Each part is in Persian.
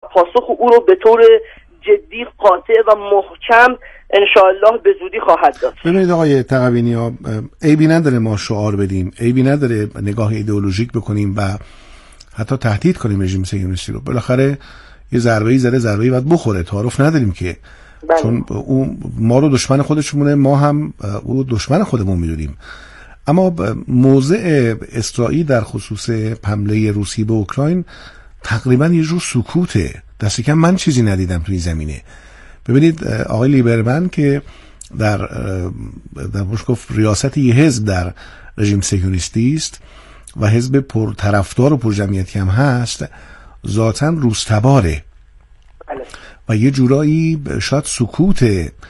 پاسخ او رو به طور جدی، قاطع و محکم انشاءالله به زودی خواهد داد. ببینید آقای تقوینی، عیبی نداره ما شعار بدیم، عیبی نداره نگاه ایدئولوژیک بکنیم و حتی تهدید کنیم رژیم صهیونیستی رو. بالاخره یه ضربه‌ای زده، ضربه‌ای باید بخوره، تعارف نداریم که بله. چون اون ما رو دشمن خودشونه، ما هم او دشمن خودمون میدونیم. اما موضع اسرائیل در خصوص حمله روسیه به اوکراین تقریبا یه جور سکوته. دست کم من چیزی ندیدم توی زمینه. ببینید آقای لیبرمن که در گفت ریاست یه حزب در رژیم صهیونیستی است و حزب پرطرفدار و پرجمعیتی هم هست، ذاتاً روس‌تباره و یه جورایی شاید سکوت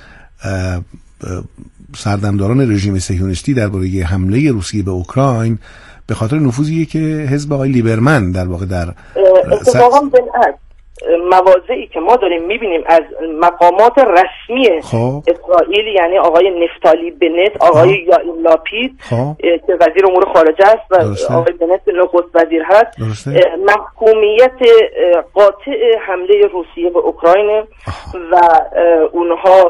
سردمداران رژیم صهیونیستی درباره حمله روسیه به اوکراین به خاطر نفوذیه که حزب آقای لیبرمن در واقع در اتفاقا بالعکس مواضعی که ما داریم میبینیم از مقامات رسمی اسرائیل، یعنی آقای نفتالی بنت، آقای یائیر لاپید که وزیر امور خارجه است و آقای بنت نخست وزیر هست، محکومیت قاطع حمله روسیه به اوکراین و اونها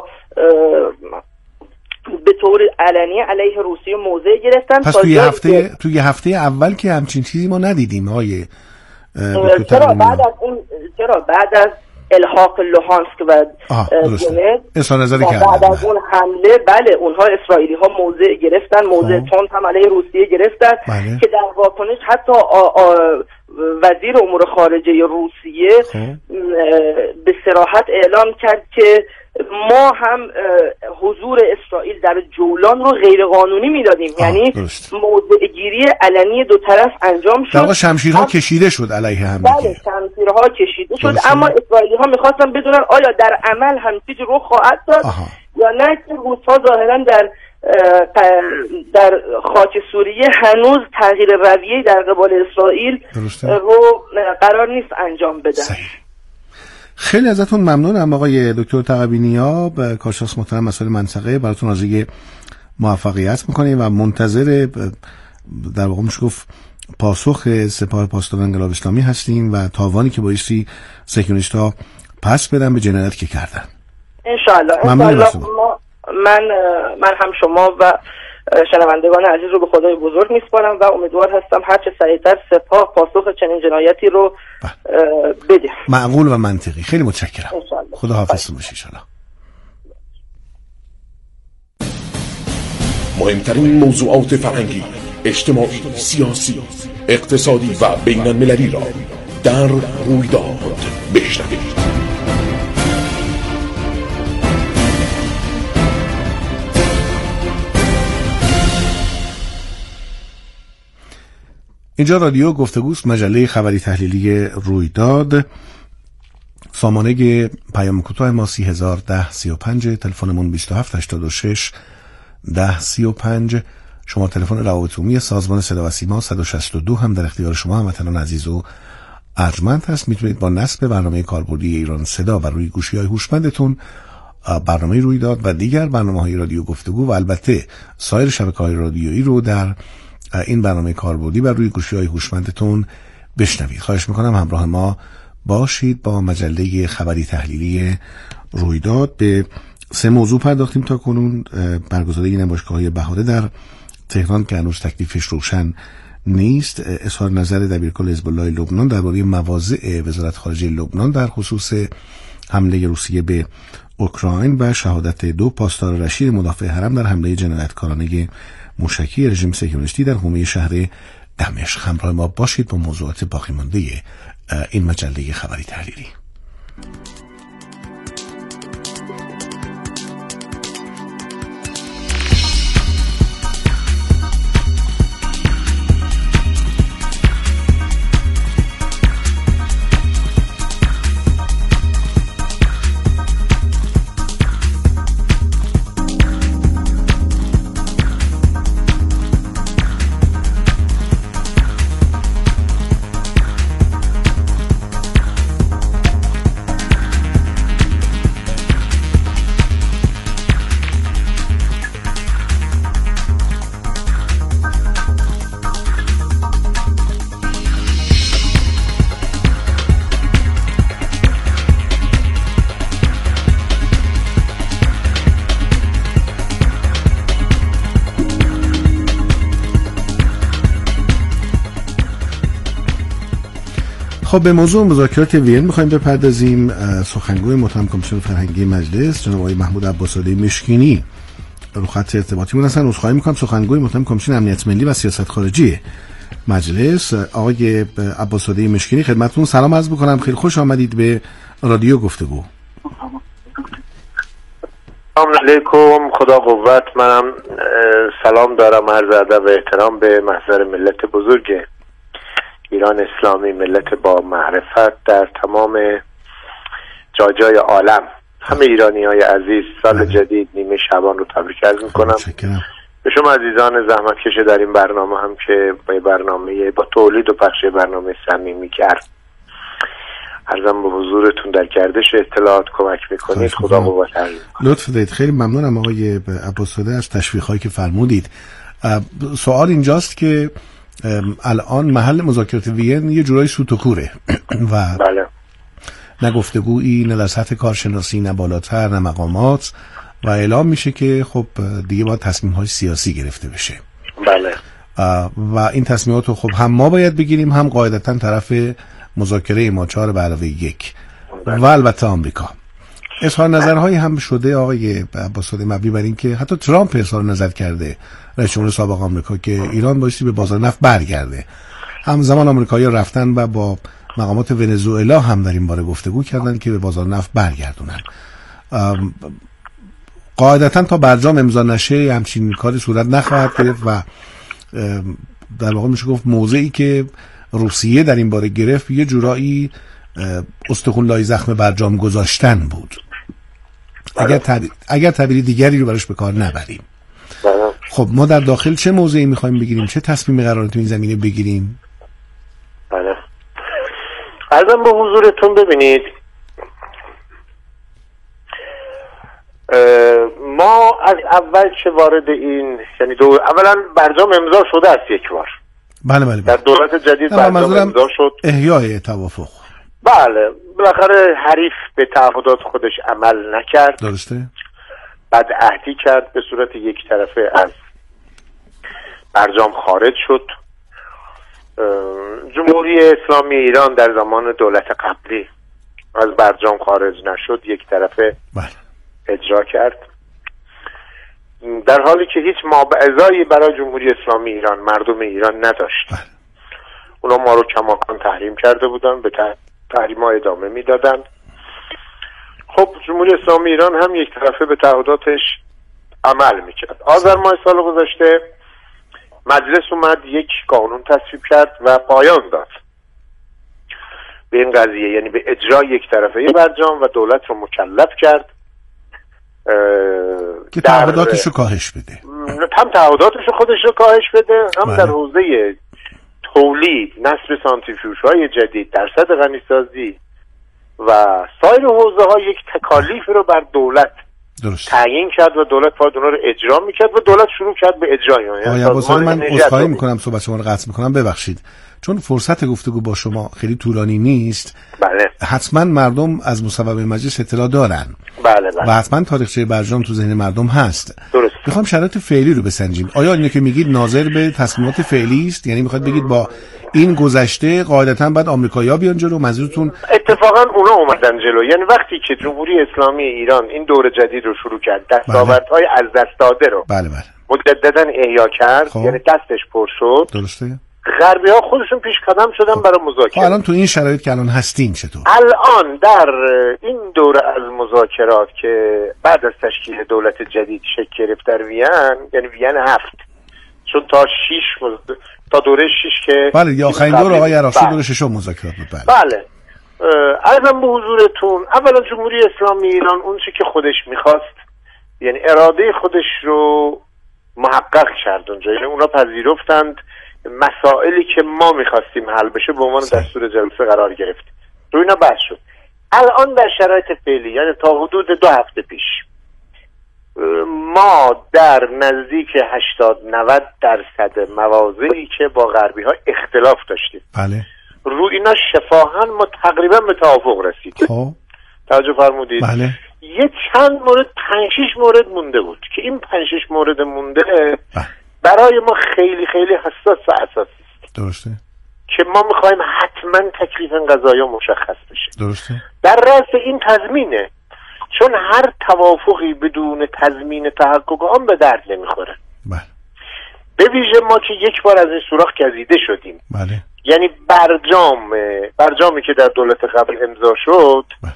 به طور علنی علیه روسیه موضع گرفتن. پس توی هفته اول که همچین چیزی ما ندیدیم آقای چرا بعد از الحاق لوهانسک و دونتسک بعد از اون حمله، بله اونها اسرائیلی ها موضع گرفتن، موضع تند هم علیه روسیه گرفتن که در واکنش حتی وزیر امور خارجه روسیه به صراحت اعلام کرد که ما هم حضور اسرائیل در جولان رو غیر قانونی میدادیم. یعنی موضع گیری علنی دو طرف انجام شد. در شمشیرها کشیده شد علیه هم. بله شمشیرها کشیده شد، اما اسرائیلی ها میخواستن بدونن آیا در عمل هم چیزی رو خواهد داد یا نه، که روس‌ها ظاهرا در خاک سوریه هنوز تغییر رویه در قبال اسرائیل رو قرار نیست انجام بدن. خیلی ازتون ممنونم آقای دکتر تقوینی، کارشناس محترم مسائل منطقه. براتون آرزوی موفقیت میکنیم و منتظر در واقع میشه گفت پاسخ سپاه پاسداران انقلاب اسلامی هستیم و تاوانی که بایستی صهیونیست‌ها پس بدن به جنایتی که کردن. انشاءالله من هم شما و شنوندگان عزیز رو به خدای بزرگ میسپارم و امیدوار هستم هرچه سریعتر سپاه پاسخ چنین جنایتی رو بده. معقول و منطقی. خیلی متشکرم. خدا حافظتون باشه. انشاءالله. مهمترین موضوعات فرهنگی، اجتماعی، سیاسی، اقتصادی و بین المللی را در رویداد بشنوید. اینجا رادیو گفتگوست، مجله خبری تحلیلی رویداد. سامانه پیام کوتاه ما 301035، تلفنمون 2786 1035. شما تلفن روابط عمومی سازمان صدا و سیما 162 هم در اختیار شما هموطنان عزیز و ارجمند هست. میتونید با نصب برنامه کاربردی ایران صدا و روی گوشی‌های هوشمندتون برنامه رویداد و دیگر برنامه‌های رادیو گفتگو و البته سایر شبکه‌های رادیویی رو در این برنامه کاربردی و روی گوشی‌های هوشمندتون بشنوید. خواهش میکنم همراه ما باشید. با مجله خبری تحلیلی رویداد به 3 موضوع پرداختیم تا کنون. برگزاری نمایشگاه‌های بهاره در تهران که هنوز تکلیفش روشن نیست، اظهار نظر دبیرکل حزب الله لبنان درباره مواضع وزارت خارجه لبنان در خصوص حمله روسیه به اوکراین و شهادت 2 پاسدار رشید مدافع حرم در حمله جنایتکارانه موشکی رژیم صهیونیستی در حومه شهر دمشق. همراه ما باشید با موضوعات باقی مانده این مجله خبری تحلیلی. خب به موضوع مذاکرات وین می‌خوایم بپردازیم. سخنگوی محترم کمیسیون فرهنگی مجلس جناب آقای محمود عباس‌زاده مشکینی رو خط ارتباطی هستن. عذرخواهی می‌کنم، سخنگوی محترم کمیسیون امنیت ملی و سیاست خارجی مجلس آقای عباس‌زاده مشکینی خدمتتون سلام عرض می‌کنم. خیلی خوش آمدید به رادیو گفتگو. سلام علیکم، خدا قوت. منم سلام دارم، عرض ادب و احترام به محضر ملت بزرگ ایران اسلامی، ملت با معرفت در تمام جای عالم. همه ایرانی‌های عزیز سال جدید نیمه شعبان رو تبریک عرض می‌کنم. به شما عزیزان زحمتکش در این برنامه هم که با تولید و پخش برنامه صمیمی کرد عرضم به حضورتون در گردش اطلاعات کمک میکنید. خدا قوت عزیز. لطف دارید. خیلی ممنونم آقای عباس‌زاده از تشویق‌هایی که فرمودید. سوال اینجاست که الان محل مذاکرات وین یه جورایی سوت و کوره و بله، نه گفتگویی، نه در سطح کارشناسی، نه بالاتر، نه مقامات، و اعلام میشه که خب دیگه باید تصمیم‌های سیاسی گرفته بشه. بله. و این تصمیمات رو خب هم ما باید بگیریم، هم قاعدتاً طرف مذاکره ما 4+1 و البته آمریکا. اظهار نظرهایی هم شده آقای عباس‌زاده مبنی بر این که حتی ترامپ اظهار نظر کرده، رئیس جمهور سابق آمریکا، که ایران بایستی به بازار نفت برگرده. همزمان آمریکایی‌ها رفتن و با مقامات ونزوئلا هم در این باره گفتگو کردن که به بازار نفت برگردونن. قاعدتاً تا برجام امضا نشه همچین کاری صورت نخواهد گرفت و در واقع میشه گفت موضعی که روسیه در این باره گرفت یه جورایی استخوان لای زخم برجام گذاشتن بود. اگر تعبیر دیگری رو براش به کار نبریم. خب ما در داخل چه موضعی میخوایم بگیریم؟ چه تصمیمی قراره تو این زمینه بگیریم؟ بله. عرضم به حضورتون ببینید، ما از اول چه وارد این یعنی اولا برجام امضا شده است یک بار. بله. در دولت جدید برجام امضا شد. احیای توافق. بله، بالاخره حریف به تعهدات خودش عمل نکرد. درسته. بعد عهدی کرد، به صورت یک طرفه از برجام خارج شد. جمهوری اسلامی ایران در زمان دولت قبلی از برجام خارج نشد، یک طرفه اجرا کرد، در حالی که هیچ مابعضایی برای جمهوری اسلامی ایران، مردم ایران نداشت. اونا ما رو کماکان تحریم کرده بودن، به تحریم ها ادامه میدادن. خب جمهوری اسلامی ایران هم یک طرفه به تعهداتش عمل میکرد. آذر ماه سال گذشته مجلس اومد یک قانون تصویب کرد و پایان داد به این قضیه، یعنی به اجرای یک طرفه برجام، و دولت رو مکلف کرد که تعهداتش رو کاهش بده. هم تعهداتش رو خودش رو کاهش بده، هم در حوزه تولید، نصب سانتریفیوژهای جدید، درصد غنیسازی و سایر حوزه ها یک تکالیف رو بر دولت تعیین کرد و دولت باید اونا رو اجرا میکرد و دولت شروع کرد به اجرای اونها. من عذرخواهی میکنم، صحبت شما رو قطع میکنم، ببخشید، چون فرصت گفتگو با شما خیلی طولانی نیست. بله. حتما مردم از مصوبه مجلس اطلاع دارن. بله. و حتما تاریخچه برجام تو ذهن مردم هست. درست. میخوام شرایط فعلی رو بسنجیم. آیا اینو که میگید ناظر به تصمیمات فعلی است؟ یعنی میخواد بگید با این گذشته قاعدتاً بعد آمریکایی‌ها بیان جلو؟ منظورتون اتفاقا اونا اومدن جلو. یعنی وقتی که جمهوری اسلامی ایران این دور جدید رو شروع کرد، دستاوردهای از دست داده رو مجدداً احیا کرد، یعنی دستش پر شد. درسته. غربی ها خودشون پیش قدم شدن برای مذاکره. الان تو این شرایط که الان هستین چطور؟ الان در این دوره از مذاکرات که بعد از تشکیل دولت جدید شکل گرفت در وین، یعنی وین 7، چون تا دوره 6 که یا آخرین دور آقای عراقچی دوره 6 مذاکرات بود. بله. عرضم به حضورتون، اولا جمهوری اسلامی ایران اون چی که خودش میخواست، یعنی اراده خودش رو محقق کرد اونجا، یعنی اونا پذیرفتند مسائلی که ما میخواستیم حل بشه به عنوان دستور جلسه قرار گرفت، روی اینا بحث شد. الان در شرایط فعلی، یعنی تا حدود 2 هفته پیش، ما در نزدیک 80-90% مواضعی که با غربی ها اختلاف داشتیم، بله، روی اینا شفاهاً ما تقریبا به توافق رسیدیم. خب توجه فرمودید. بله. یه چند مورد 5-6 مورد مونده بود که این 5-6 مورد مونده برای ما خیلی خیلی حساس و اساسی است. درسته. که ما میخوایم حتما تکلیف قضایا مشخص بشه. درسته. در رأس این تضمینه، چون هر توافقی بدون تضمین تحقق آن به درد نمیخوره. بله. به ویژه ما که یک بار از این سوراخ گزیده شدیم. بله. یعنی برجامی که در دولت قبل امضا شد، بله.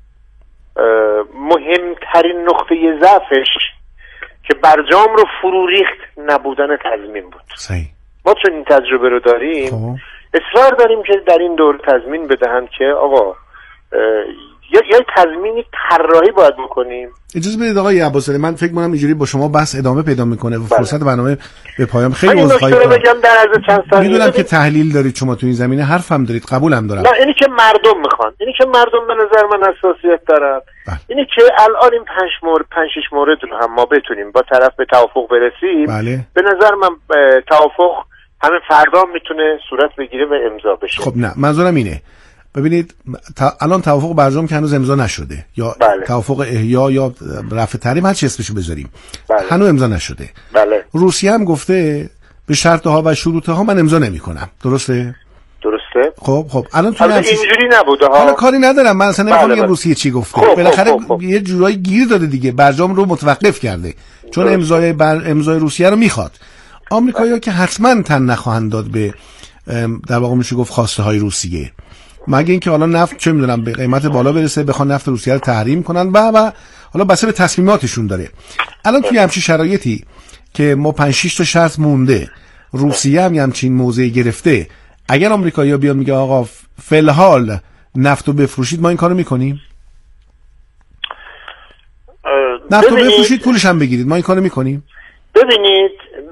مهمترین نقطه ضعفش که برجام رو فرو ریخت نبودن تضمین بود. صحیح. ما چون این تجربه رو داریم اصرار داریم که در این دور تضمین بدهند که آقا یا تضمینی طراحی باید بکنیم. اجازه بدید آقای عباس‌علی، من فکر می‌کنم اینجوری با شما بحث ادامه پیدا میکنه و فرصت برنامه به پایان. خیلی عذرخواهی می‌کنم. میدونم که تحلیل دارید شما تو این زمینه، حرفم دارید، قبولم دارم. نه اینی که مردم میخوان، اینی که مردم به نظر من حساسیت دارن، اینی که الان این 5-6 مورد رو هم ما بتونیم با طرف به توافق برسیم. بله. به نظر من توافق همین فردا میتونه صورت بگیره و امضا بشه. خب نه، منظورم اینه، ببینید الان توافق برجام که هنوز امضا نشده، یا بله. توافق احیا یا رفع تحریم، هر چی اسمشو بذاریم، بله. هنوز امضا نشده. بله. روسیه هم گفته به شرطها و شروطها من امضا نمیکنم. درسته؟ خب الان تو اینجوری نبوده ها. حالا کاری ندارم، من اصلا نمیخوام بگم روسیه چی گفته. بالاخره یه جورایی گیر داده دیگه، برجام رو متوقف کرده چون امضای روسیه رو میخواد. آمریکایی‌ها که حتما تن نخواهند داد به در واقع میشه گفت خواسته های روسیه، مگه اینکه حالا نفت چه میدونم به قیمت بالا برسه بخوان نفت روسیه رو تحریم کنن و حالا بسته به تصمیماتشون داره. الان توی همچین شرایطی که ما 5-6 تا شرط مونده، روسیه هم همچین موضعی گرفته، اگر آمریکایی‌ها بیان میگه آقا فلحال نفتو بفروشید، ما این کارو میکنیم؟ نفتو بفروشید پولش هم بگیرید، ما این کارو میکنیم؟ ببینید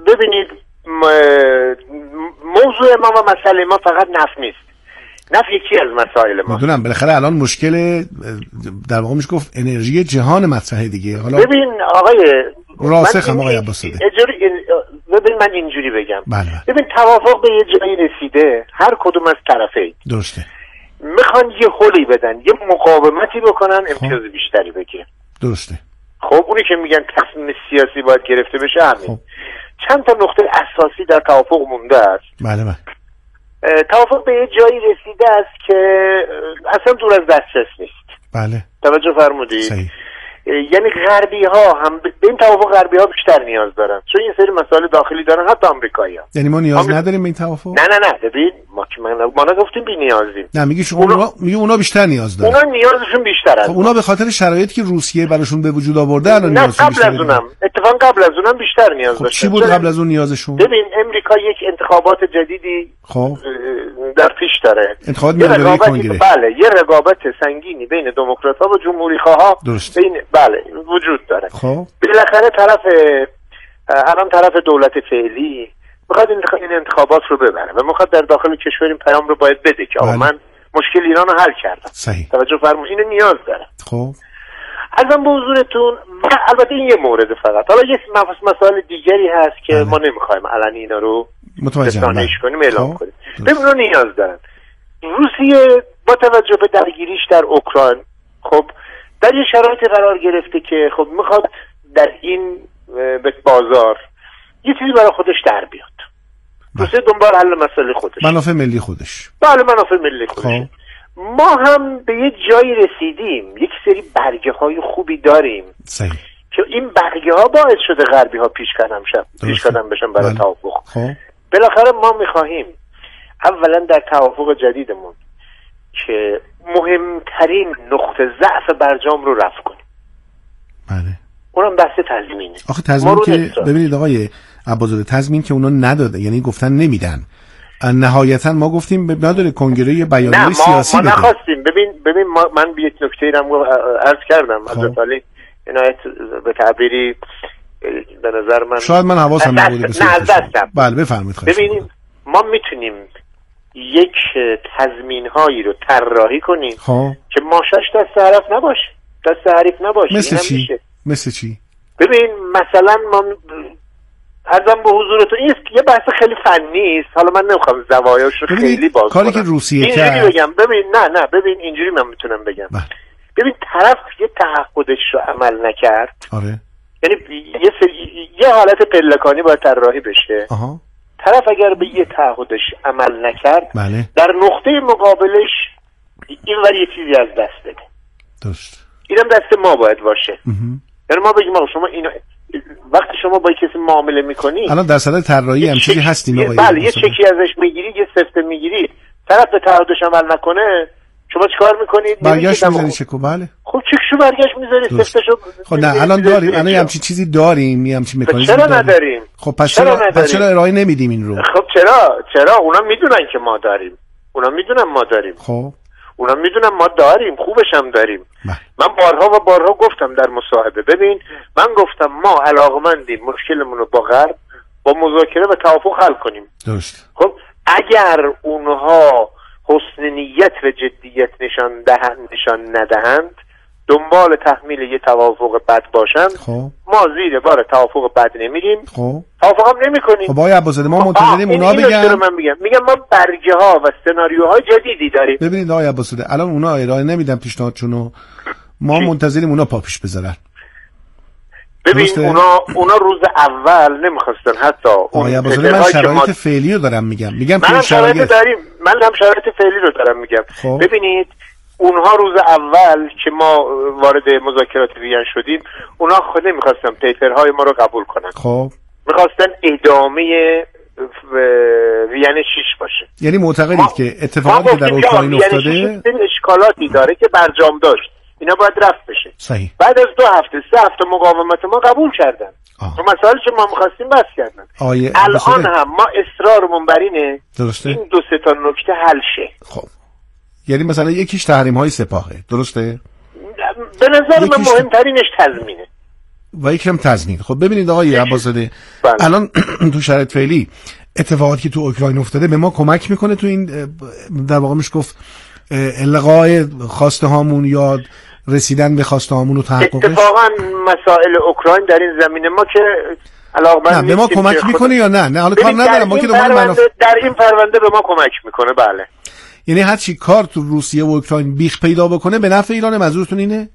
موضوع ما و مسئله ما فقط نفت نیست. نفت یکی از مسائل ما. میدونم، بالاخره الان مشکل در واقع میشه گفت انرژی جهان مطرحه دیگه. حالا ببین آقای راسخ آقای عباس‌علی، ببین من اینجوری بگم. بله. ببین توافق به یه جایی رسیده، هر کدوم از طرفین درسته میخوان یه حلی بدن، یه مقاومتی بکنن، امتیاز بیشتری بگیرن. درسته. خب اونی که میگن تصمیم سیاسی باید گرفته بشه همین. چند تا نقطه اساسی در توافق مونده است. بله. توافق به یه جایی رسیده است که اصلا دور از دسترس نیست. بله. توجه فرمودید؟ صحیح. یعنی غربی ها هم به این توافق غربی ها بیشتر نیاز دارن، چون یه سری مسائل داخلی دارن، حتی آمریکایی ها. یعنی ما نیاز نداریم به این توافق؟ نه ببین ما نگفتیم بی نیازیم. نه میگی اونا بیشتر نیاز دارن. اونا نیازشون بیشتر است. خب اونا به خاطر شرایطی که روسیه براشون به وجود آورده الان نیازشون بیشتره. نه قبل از اونم اتفاقا قبل از اونم بیشتر نیاز داشتن. چی بود قبل از اون نیازشون؟ ببین امریکا یک انتخابات جدیدی در پیش داره. انتخابات میانبری کنگره. بله، یه رقابت سنگینی بین دموکرات‌ها و جمهوری‌خواها بین وجود داره. خب بالاخره طرف دولت فعلی میخواد این انتخابات رو ببره و میخواد در داخل کشور این پیام رو باید بده که آقا من مشکل ایران رو حل کردم. صحیح. توجه فرمایید، اینو نیاز داره. خب ازم به حضورتون البته این یه مورد فقط، حالا یه مسائل دیگری هست که ما نمیخوایم علنی اینا رو رسانه‌ایش کنیم، اعلام کنیم. ببینون نیاز دارن. روسیه با توجه به درگیریش در اوکراین خب در یه شرایطی قرار گرفته که خب میخواد در این بازار یه چیزی برای خودش در بیاد. روسیه دنبال حل مسئله خودش، منافع ملی خودش. بله، منافع ملی خودش. ما هم به یه جایی رسیدیم، یک سری برگه های خوبی داریم. صحیح. که این برگه ها باعث شده غربی ها پیش قدم بشن برای توافق. بالاخره ما میخواهیم اولا در توافق جدیدمون که مهمترین نقطه ضعف برجام رو رفع کنیم. بله. اونم بحث تضمینه. آخه تضمین که ببینید آقای عباس‌علی، تضمین که اونا نداده، یعنی گفتن نمیدن. نهایتا ما گفتیم نداره کنگره بیانیه سیاسی بده. ما نخواستیم. ببین من یک نکته رو عرض کردم حضرت علی، عنایت به تعبیری به نظر من شاید من حواسم نبوده. بله بفرمایید. ببینیم ما میتونیم یک تضمین هایی رو طراحی کنیم که ماشاش دست حریف نباشه، دست حریف نباشه. مثل چی؟ مثل چی؟ ببین مثلا ما عرضم به حضورتون این یه بحث خیلی فنی است، حالا من نمیخوام زوایاش رو خیلی باز کاری کنم. که روسیه اینجوری بگم، ببین نه ببین اینجوری من میتونم بگم. ببین طرف یه تعهدش رو عمل نکرد. آره. یعنی یه حالت پلکانی باید طراحی بشه. طرف اگر به یه تعهدش عمل نکرد بله. در نقطه مقابلش اینور یه چیزی از دست بده. درست. اینم دست ما باید باشه. یعنی ما بگیم شما اینا وقتی شما با کسی معامله میکنی، الان در صدد طراحی هم چیزی هستیم بله، یه چکی ازش میگیری، یه سفته میگیری، طرف به تعهدش عمل نکنه، شما چیکار میکنید؟ برگشت میذاری چکو. بله. خب چکشو برگشت میذاری، سفتشو. خب نه الان داریم، الان همچین چیزی داریم، همچین مکانیزمی چرا نداریم؟ خب پس چرا ارائه نمیدیم این رو؟ خب چرا اونا میدونن که ما داریم، اونا میدونن ما داریم. خب اونا میدونن ما داریم، خوبش هم داریم. من بارها گفتم در مصاحبه، ببین من گفتم ما علاقمندیم مشکلمون رو با غرب با مذاکره و توافق حل کنیم. درست. خب اگر اونها حسن نیت و جدیت نشان ندهند، دنبال تحمیل یه توافق بد باشند، خب ما زیر بار توافق بد نمیریم، خب توافق هم نمیکنیم. خب آقای عباسزاده ما منتظریم اونا بگن. من میگم ما برگه ها و سناریوهای جدیدی داریم. ببینید آقای عباسزاده الان اونا ارائه نمیدن پیشنهادشونو، ما منتظریم اونا پا پیش بذارن. ببین اونا روز اول نمیخواستن حتی آقای عباسزاده من شرایط فعلی رو دارم میگم من هم شرایط فعلی رو دارم میگم. خب. ببینید اونها روز اول که ما وارد مذاکرات وین شدیم، اونا خود نمیخواستن پیپرهای ما رو قبول کنن. خب میخواستن ادامه وین 6 باشه. یعنی معتقدید که اتفاقی که در اوکراین افتاده اشکالاتی داره که برجام داشت، اینا باید رفت بشه. صحیح. بعد از 2 هفته 3 هفته مقاومت ما قبول کردن. مسائلی که ما می‌خواستیم بس کردن. الان هم ما اصرارمون بر اینه درسته؟ این 2-3 تا نکته حل شه. خب یعنی مثلا یکیش تحریم‌های سپاهه، درسته؟ به نظر من مهمترینش تضمینه و یکم تضمین. خب ببینید آقای عباسزاده الان تو شرایط فعلی اتفاقاتی که تو اوکراین افتاده به ما کمک میکنه تو این در واقع میشه گفت الغای خواسته هامون یا رسیدن به خواسته هامون و تحققش؟ اتفاقا مسائل اوکراین در این زمینه ما که علاقمند نه به ما کمک میکنه یا نه حالا کار ندارم، ما که در این پرونده به ما کمک میکنه. بله. یعنی هر چی کار تو روسیه و اوکراین بیخ پیدا بکنه به نفع ایران، منظورتون اینه؟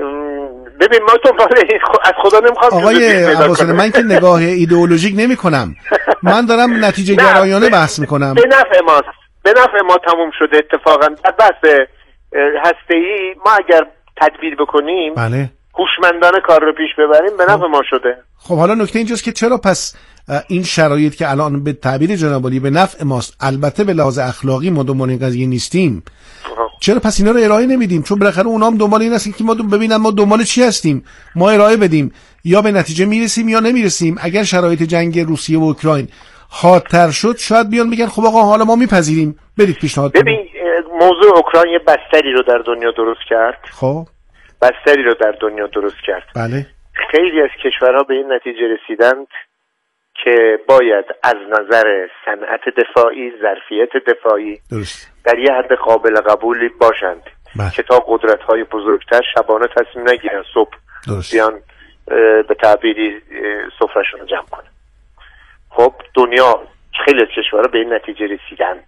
ببین ما تو از خدا نمیخوام. آقای عباسزاده من که نگاه ایدئولوژیک نمیکنم، من دارم نتیجه گرایانه بحث میکنم. به نفع ما تموم شده. اتفاقا در بحث هسته‌ای ما اگر تدبیر بکنیم، بله، هوشمندانه کار رو پیش ببریم، به نفع ما شده. خب حالا نکته اینجاست که چرا پس این شرایط که الان به تعبیر جناب عالی به نفع ماست، البته به لحاظ اخلاقی ما دنبال این قضیه نیستیم، چرا پس اینا رو ارائه نمیدیم؟ چون بالاخره اونا هم دنبال این هستن که ما ببینن ما دنبال چی هستیم، ما ارائه بدیم، یا به نتیجه میرسیم یا نمیرسیم. اگر شرایط جنگ روسیه و اوکراین حادتر شد شاید بیان بگن خب آقا حالا ما میپذیریم، برید پیشنهاد کنید. ببین موضوع اوکراین یه بستری رو در دنیا درست کرد. خب بستری رو در دنیا درست کرد. بله. خیلی از کشورها به این نتیجه رسیدند که باید از نظر صنعت دفاعی، ظرفیت دفاعی درست در یه حد قابل قبولی باشند که تا قدرت‌های بزرگتر شبانه تصمیم نگیرن، صبح بیان به تعبیری سفره‌شون رو جمع کنن. خب دنیا خیلی از کشورها به این نتیجه رسیدند.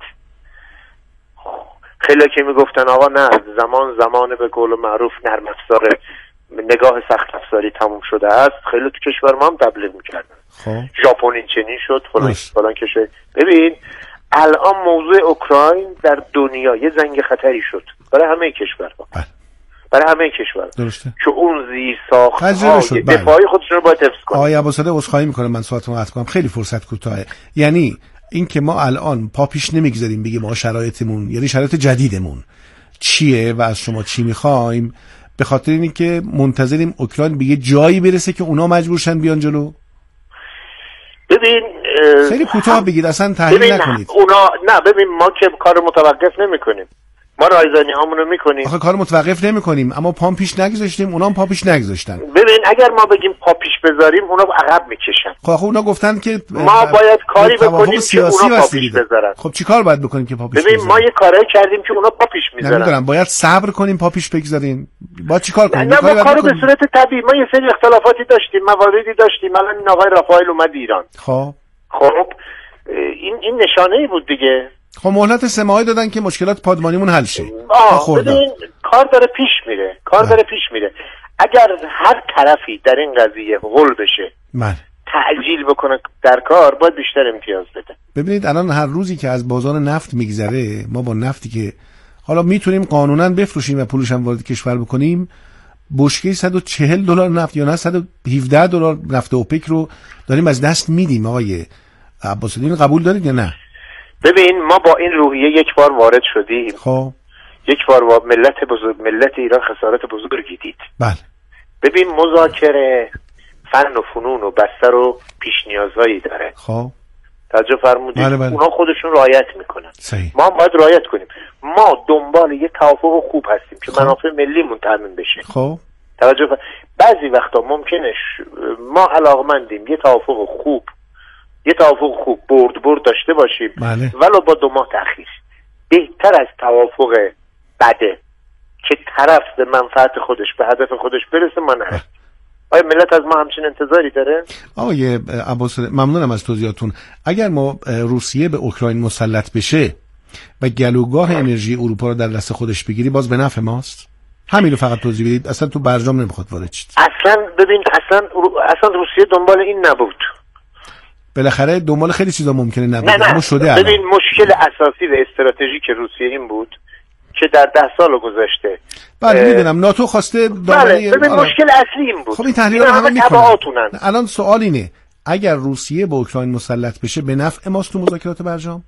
خیلی که میگفتن آقا نه زمان به قول معروف نرم افزار، نگاه سخت افزاری تموم شده است. خیلی تو کشور ما هم تبلیغ میکردن. ژاپن این چنین شد فلان کشور. ببین الان موضوع اوکراین در دنیا یه زنگ خطری شد برای همه کشورها، برای همه کشورها که اون زیر ساخت‌های دفاعی خودشون رو باید حفظ کنن. آقای عباسزاده عذرخواهی میکنم من ساعتمو قطع کنم، خیلی فرصت کوتاهه. یعنی این که ما الان پا پیش نمیگذاریم بگیم ما شرایطمون، یعنی شرایط جدیدمون چیه و از شما چی میخوایم، به خاطر اینی که منتظریم اوکراین به یه جایی برسه که اونا مجبورشن بیان جلو. ببین خیلی کوتاه بگید، اصلا تحلیل نکنید. ببین ما که کار متوقف نمیکنیم، ما رایزنی هامونو میکنیم. آخه کار متوقف نمیکنیم اما پا پیش نگذاشتیم، اونا هم پا پیش نگذاشتن. ببین اگر ما بگیم پا پیش بذاریم اونا عقب میکشن. خب اونا گفتن که ما باید کاری بکنیم که اونا پا پیش بذارن. خب چیکار باید بکنیم که پا پیش بذاریم؟ ببین ما یه کارایی کردیم که اونا پا پیش میذارن. نمیدونم باید صبر کنیم پا پیش بگذاریم. باید چیکار کنیم؟ نه ما کارو به صورت طبیعی، ما یه سری اختلافاتی داشتیم، مواردی داشتیم. الان این آقای رافائل اومد ایران. خب این نشانه‌ای بود دیگه. خب مهلت 3 ماهه دادن که مشکلات پادمانیمون حل شه. ببین کار داره پیش میره. اگر هر طرفی در این قضیه غل بشه، تعجیل بکنه در کار، باید بیشتر امتیاز بده. ببینید الان هر روزی که از بازار نفت میگذره، ما با نفتی که حالا میتونیم قانونا بفروشیم و پولش هم وارد کشور بکنیم، بشکه $140 نفت یا نه $117 نفت اوپک رو داریم از دست میدیم. آقای عباس‌الدین قبول دارید یا نه؟ ببین ما با این روحیه یک بار وارد شدیم، خب یک بار ملت ایران خسارت بزرگی دید. بله. ببین مذاکره فن و فنون و بستر و پیش نیازهایی داره. خب توجه فرمودید. بله. اونا خودشون رعایت میکنن. صحیح. ما هم باید رعایت کنیم. ما دنبال یه توافق خوب هستیم که منافع ملیمون تامین بشه. خب بعضی وقتا ممکنه ما علاقمندیم یه توافق خوب برد داشته باشیم، بله. ولو با 2 ماه تأخیر. بهتر از توافق بده که طرف به منفعت خودش به هدف خودش برسه ما نه. آیا ملت از ما همچین انتظاری داره؟ آقای عباس ممنونم از توضیحاتون. اگر ما روسیه به اوکراین مسلط بشه و گلوگاه انرژی اروپا رو در دست خودش بگیری، باز به نفع ماست؟ همین رو فقط توضیح بدید. اصلا تو برجام نمیخواد وارد شید. اصلا روسیه دنبال این نبود. بالاخره دنبال خیلی چیزا ممکنه نبود، اما شده. ببین مشکل اساسی و استراتژیک روسیه این بود که در 10 سال گذشته بله میدونم ناتو خواسته بله ببین مشکل اصلی این بود. خب این تحلیل رو همه میکنن. الان سوال اینه اگر روسیه به اوکراین مسلط بشه به نفع ماست تو مذاکرات برجام؟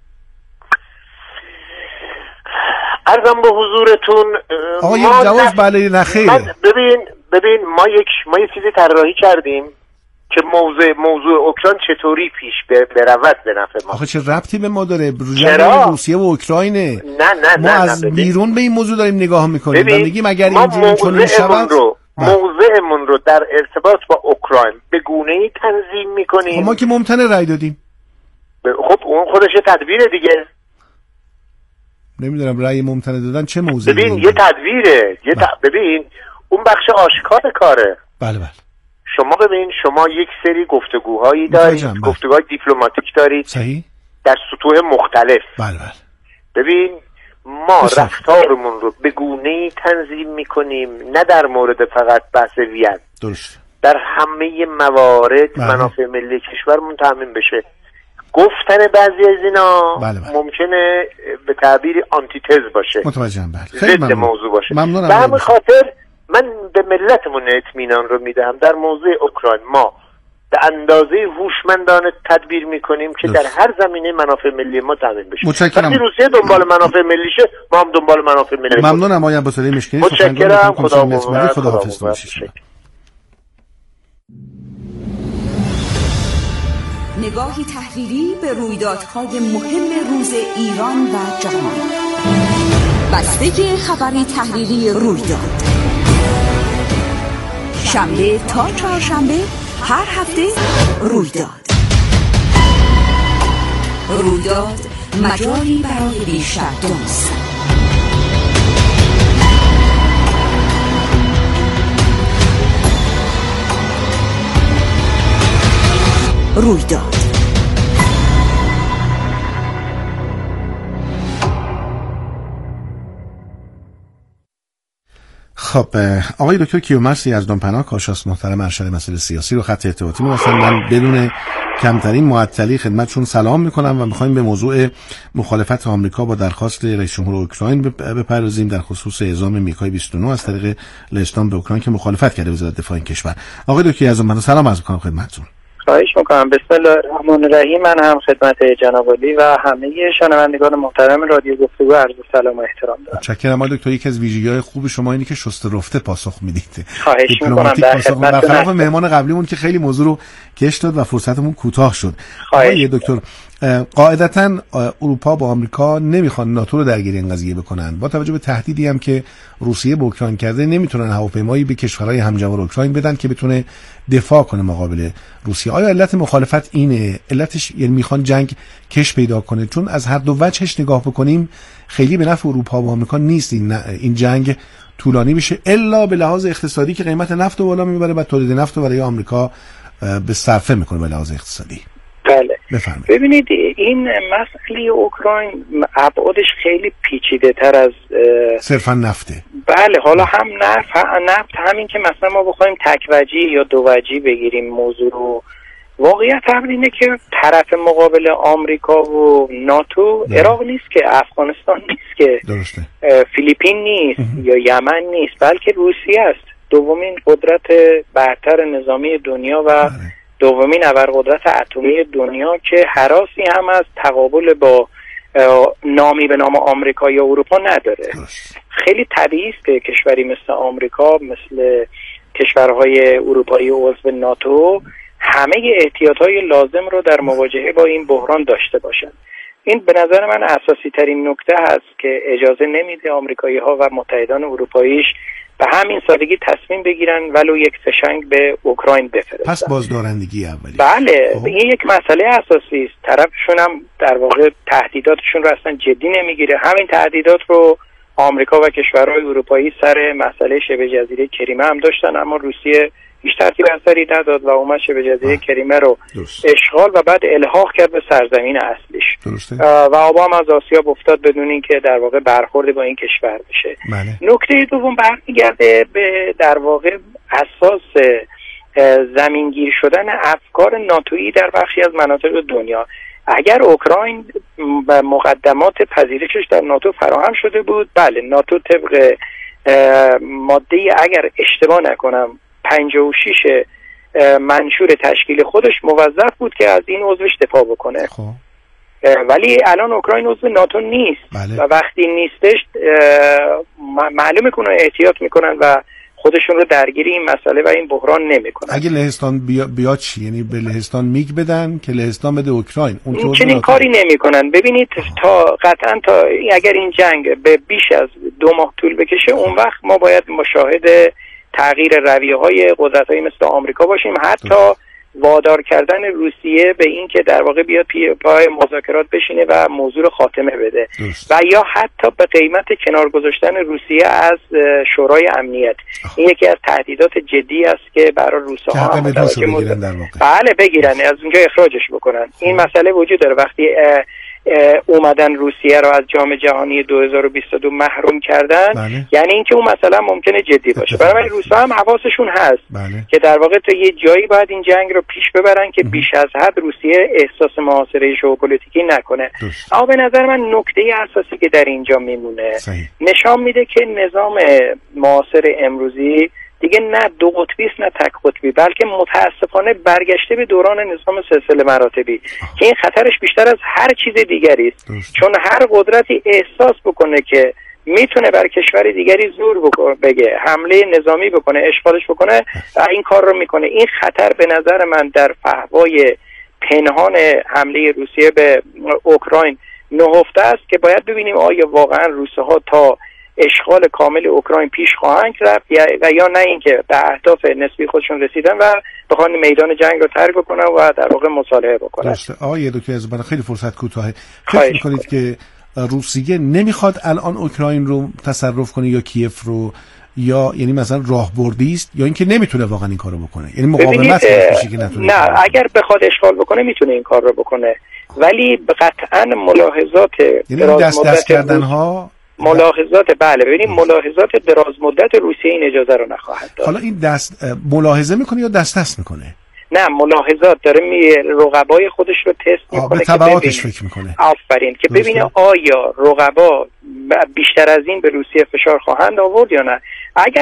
عرضم به حضورتون آقا جواز بله نه خیره. ببین ما یه چیزی طراحی کردیم که موضوع اوکراین چطوری پیش برود به نفع ما. آخه چه ربطی به ما داره؟ روسیه و اوکراینه. نه ما از بیرون به این موضوع داریم نگاه میکنیم و میگیم اگر اینجوری چنین شود موضعمون رو در ارتباط با اوکراین به گونه‌ای تنظیم میکنیم. ما که ممتنع رأی دادیم. خب اون خودش تدبیره دیگه. نمیدونم رأی ممتنع دادن چه موضوعی. ببین یه تدبیره. ببین اون بخش آشکار کاره. بله. شما یک سری گفتگوهایی دارید، گفتگوهای دیپلماتیک دارید. صحیح. در سطوح مختلف. بله. ببین ما رفتارمون رو به گونه‌ای تنظیم میکنیم، نه در مورد فقط بحث وین. درست. در همه موارد منافع ملی کشورمون تامین بشه. گفتن بعضی از اینا ممکنه به تعبیری آنتیتز باشه. متوجهم. بله. ضد موضوع باشه. ممنونم. به همین خاطر من به ملتمون اطمینان رو میدم در موضوع اوکراین ما به اندازه هوشمندانه تدبیر میکنیم که در هر زمینه منافع ملی ما تامین بشه. وقتی روسیه دنبال منافع ملیشه ما هم دنبال منافع ملی. ممنونم آقای عباس‌علی مشکینی. متشکرم. خداحافظ باشید. نگاهی تحلیلی به رویدادهای مهم روز ایران و جهان. بستگی خبری تحلیلی رویداد شنبه تا چهارشنبه هر هفته رویداد مجالی برای بیشتر دانستن. رویداد خب آقای دکتر کیومرث یزدانپناه کارشناس محترم ارشد مسائل سیاسی رو خط ارتباطی می‌رسن. من بدون کمترین معطلی خدمتشون سلام میکنم و میخوایم به موضوع مخالفت آمریکا با درخواست رئیس جمهور اوکراین بپردازیم در خصوص اعزام میکای 29 از طریق لهستان به اوکراین که مخالفت کرده وزارت دفاع این کشور. آقای دکتر یزدانپناه سلام عرض می‌کنم خدمتتون. خواهش میکنم. بسم الله الرحمن الرحیم. من هم خدمت جناب عالی و همه شنوندگان محترم رادیو گفتگو عرض سلام و احترام دارم. متشکرم. دکتر یکی از ویژگی‌های خوب شما اینه که شسته رفته پاسخ میدید. خواهش میکنم. در خلاف مهمان قبلیمون که خیلی موضوع رو کش داد و فرصتمون کوتاه شد. آقای دکتر قاعدتاً اروپا با آمریکا نمیخوان ناتو رو درگیر این قضیه بکنن. با توجه به تهدیدی هم که روسیه به اوکراین کرده نمیتونن هواپیمایی به کشورهای همجوار اوکراین بدن که بتونه دفاع کنه مقابل روسیه. آیا علت مخالفت اینه؟ علتش یعنی میخوان جنگ کش پیدا کنه؟ چون از هر دو وجهش نگاه بکنیم خیلی به نفع اروپا و آمریکا نیست این جنگ طولانی بشه، الا به لحاظ اقتصادی که قیمت نفت رو بالا میبره و تولید نفت رو برای آمریکا به صرفه میکنه به لحاظ اقتصادی. بله. بفرمایید. ببینید این مسئله اوکراین ابعادش خیلی پیچیده تر از صرفا نفته. بله. حالا هم نفت همین که مثلا ما بخوایم تک وجهی یا دو وجهی بگیریم موضوع رو واقعیت امر اینه که طرف مقابل آمریکا و ناتو عراق نیست که، افغانستان نیست که، فیلیپین نیست یا یمن نیست، بلکه روسیه است، دومین قدرت برتر نظامی دنیا و دومین ابرقدرت اتمی دنیا که هراسی هم از تقابل با نامی به نام آمریکا یا اروپا نداره. خیلی طبیعی است که کشوری مثل آمریکا، مثل کشورهای اروپایی عضو ناتو، همه احتیاطهای لازم رو در مواجهه با این بحران داشته باشند. این به نظر من اساسی ترین نکته هست که اجازه نمیده آمریکایی ها و متحدان اروپاییش به همین سادگی تصمیم بگیرن ولو یک فشنگ به اوکراین بفرستن. پس بازدارندگی اولی. بله، این یک مسئله اساسی است. طرفشون هم در واقع تهدیداتشون رو اصلا جدی نمیگیره. همین تهدیدات رو آمریکا و کشورهای اروپایی سر مسئله شبه جزیره کریمه هم داشتن، اما روسیه هیچ ترتیب اثری نداد و اومد شبه جزیره کریمه رو اشغال و بعد الحاق کرد به سرزمین اصلیش و آبا هم از آسیاب افتاد بدون اینکه در واقع برخورد با این کشور بشه. نکته دوم برمیگرده به در واقع اساس زمینگیر شدن افکار ناتویی در بخشی از مناطق دنیا. اگر اوکراین و مقدمات پذیرشش در ناتو فراهم شده بود، بله، ناتو طبق ماده اگر اشتباه نکنم 56 منشور تشکیل خودش موظف بود که از این عضوش دفاع بکنه. ولی الان اوکراین عضو ناتو نیست. و وقتی نیستش معلومه کنه احتیاط میکنن و خودشون رو درگیری این مسئله و این بحران نمیکنن. اگه لهستان بیاد چی؟ یعنی به لهستان میگ بدن که لهستان بده اوکراین؟ اون چنین کاری نمیکنن. ببینید تا قطعا تا اگر این جنگ به بیش از 2 ماه طول بکشه، اون وقت ما باید مشاهد تغییر رویه‌های قدرت‌های مثل آمریکا باشیم، حتی وادار کردن روسیه به این که در واقع بیاد پای مذاکرات بشینه و موضوع خاتمه بده و یا حتی به قیمت کنار گذاشتن روسیه از شورای امنیت. این یکی از تهدیدات جدی است که برای روس‌ها بله بگیرن، از اونجا اخراجش بکنن. این مسئله وجود داره. وقتی اومدن روسیه رو از جام جهانی 2022 محروم کردن، یعنی اینکه اون مسئله ممکنه جدی باشه. برای روس‌ها هم حواسشون هست که در واقع تا یه جایی باید این جنگ رو پیش ببرن که بیش از حد روسیه احساس محاصره ژئوپلیتیکی نکنه. اما به نظر من نکته اساسی که در اینجا میمونه نشان میده که نظام معاصر امروزی دیگه نه 2 قطبی است نه تک قطبی، بلکه متاسفانه برگشته به دوران نظام سلسله مراتبی که این خطرش بیشتر از هر چیز دیگری است. چون هر قدرتی احساس بکنه که میتونه بر کشور دیگری زور بگه، حمله نظامی بکنه، اشغالش بکنه، این کار رو میکنه. این خطر به نظر من در فحوای پنهان حمله روسیه به اوکراین نهفته است که باید ببینیم آیا واقعا روس‌ها تا اشغال کامل اوکراین پیش خواهند رفت و یا نه اینکه به اهداف نسبی خودشون رسیدن و بخوان میدان جنگ رو ترک کنن و در واقع مصالحه بکنن. درسته. آقای دکتر عزیزبان، خیلی فرصت کوتاهه. فکر می‌کنید که روسیه نمیخواد الان اوکراین رو تصرف کنه یا کیف رو، یا یعنی مثلا راهبردی است، یا اینکه نمیتونه واقعا این کارو بکنه؟ یعنی مقاومت میشه که نتونه. نه، اگر بخواد اشغال بکنه میتونه این کار رو بکنه، ولی قطعاً ملاحظات دست کردن‌ها بله، ببینید ملاحظات دراز مدت روسیه این اجازه رو نخواهد داد. حالا این ملاحظه میکنه یا دست میکنه؟ نه، ملاحظات داره، رقبای خودش رو تست میکنه، به تبعاتش فکر میکنه. آفرین، که ببینه آیا رقبا بیشتر از این به روسیه فشار خواهند آورد یا نه.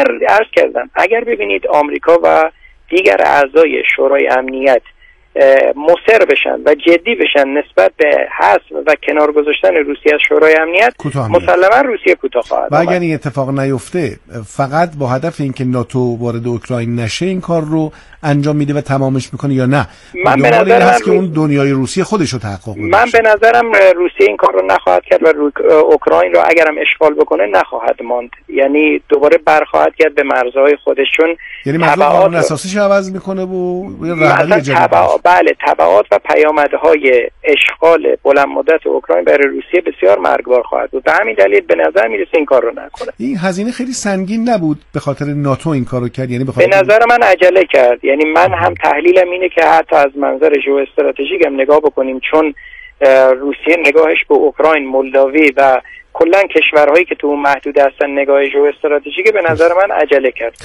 اگر ببینید آمریکا و دیگر اعضای شورای امنیت مصر بشن و جدی بشن نسبت به حذف و کنار گذاشتن روسیه از شورای امنیت، مسلما روسیه کوتاه خواهد. و اگر این اتفاق نیفته، فقط با هدف اینکه ناتو وارد اوکراین نشه این کار رو انجام میده و تمامش میکنه یا نه؟ من به نظرم هست که اون دنیای روسیه خودش رو تحقق بده. من به نظرم روسیه این کار رو نخواهد کرد و اوکراین رو اگرم اشغال بکنه نخواهد ماند، یعنی دوباره برخواهد کرد به مرزهای خودش، چون یعنی مثلا قانون اساسیش عوض میکنه و رهبری جدید. بله، تبعات و پیامدهای اشغال بلند مدت اوکراین برای روسیه بسیار مرگبار خواهد بود. به همین دلیل به نظر میرسه این کار رو نکنه. این هزینه خیلی سنگین نبود به خاطر ناتو این کارو کرد؟ یعنی به نظر من عجله کرد. یعنی من هم تحلیلم اینه که حتی از منظر ژئواستراتژیک هم نگاه بکنیم، چون روسیه نگاهش به اوکراین، مولداوی و کلا کشورهایی که تو اون محدوده هستن نگاه ژئواستراتژیک، به نظر من عجله کرد.